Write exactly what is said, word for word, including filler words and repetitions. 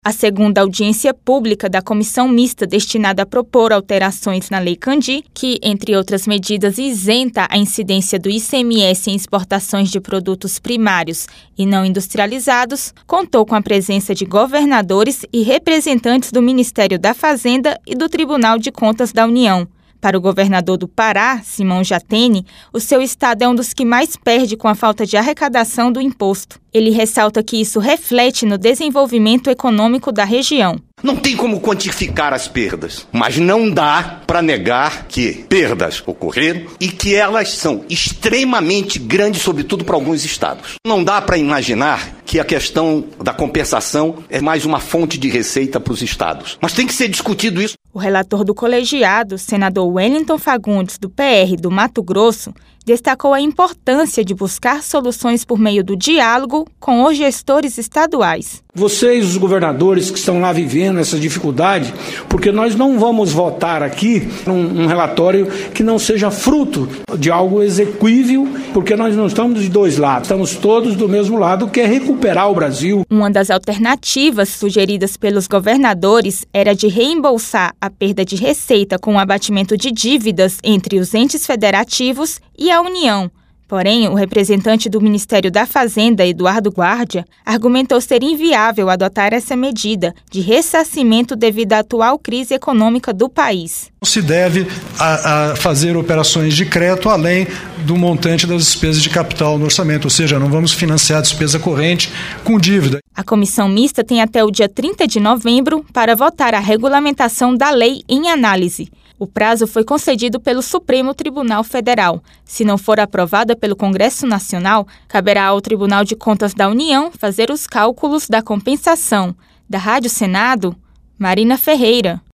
A segunda audiência pública da comissão mista destinada a propor alterações na Lei Candir, que, entre outras medidas, isenta a incidência do I C M S em exportações de produtos primários e não industrializados, contou com a presença de governadores e representantes do Ministério da Fazenda e do Tribunal de Contas da União. Para o governador do Pará, Simão Jatene, o seu estado é um dos que mais perde com a falta de arrecadação do imposto. Ele ressalta que isso reflete no desenvolvimento econômico da região. Não tem como quantificar as perdas, mas não dá para negar que perdas ocorreram e que elas são extremamente grandes, sobretudo para alguns estados. Não dá para imaginar que a questão da compensação é mais uma fonte de receita para os estados. Mas tem que ser discutido isso. O relator do colegiado, senador Wellington Fagundes, do P R do Mato Grosso, destacou a importância de buscar soluções por meio do diálogo com os gestores estaduais. Vocês, os governadores que estão lá vivendo essa dificuldade, porque nós não vamos votar aqui um, um relatório que não seja fruto de algo exequível, porque nós não estamos de dois lados, estamos todos do mesmo lado, que é recuperar o Brasil. Uma das alternativas sugeridas pelos governadores era de reembolsar a perda de receita com o abatimento de dívidas entre os entes federativos e a União. Porém, o representante do Ministério da Fazenda, Eduardo Guardia, argumentou ser inviável adotar essa medida de ressarcimento devido à atual crise econômica do país. Não se deve a, a fazer operações de crédito além do montante das despesas de capital no orçamento, ou seja, não vamos financiar a despesa corrente com dívida. A comissão mista tem até o dia trinta de novembro para votar a regulamentação da lei em análise. O prazo foi concedido pelo Supremo Tribunal Federal. Se não for aprovada pelo Congresso Nacional, caberá ao Tribunal de Contas da União fazer os cálculos da compensação. Da Rádio Senado, Marina Ferreira.